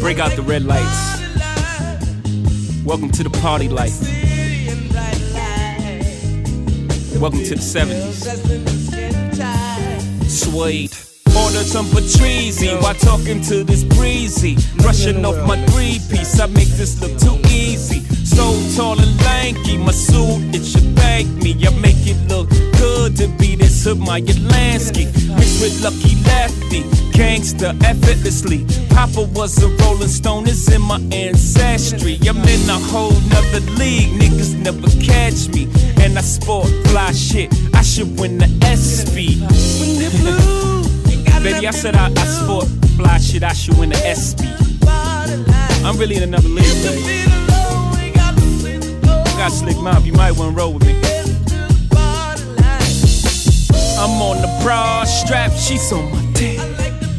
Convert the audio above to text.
Break out the red lights. Welcome to the party life. Welcome to the 70s. Suede. Order some Patrizi while talking to this breezy. Brushing off my 3-piece, I make this look too easy. So tall and lanky, my suit, it should thank me. I make it look good to be this hood, my Lansky. Mixed with Lucky Lefty, gangster effortlessly. Papa was a Rolling Stone, it's in my ancestry. I'm in a whole nother league, niggas never catch me. And I sport fly shit, I should win the SP. When you're blue, baby, I said I sport fly shit, I should win the SP. I'm really in another league, baby. Got slick mouth, you might wanna roll with me. I'm on the broad strap, she's on my dick.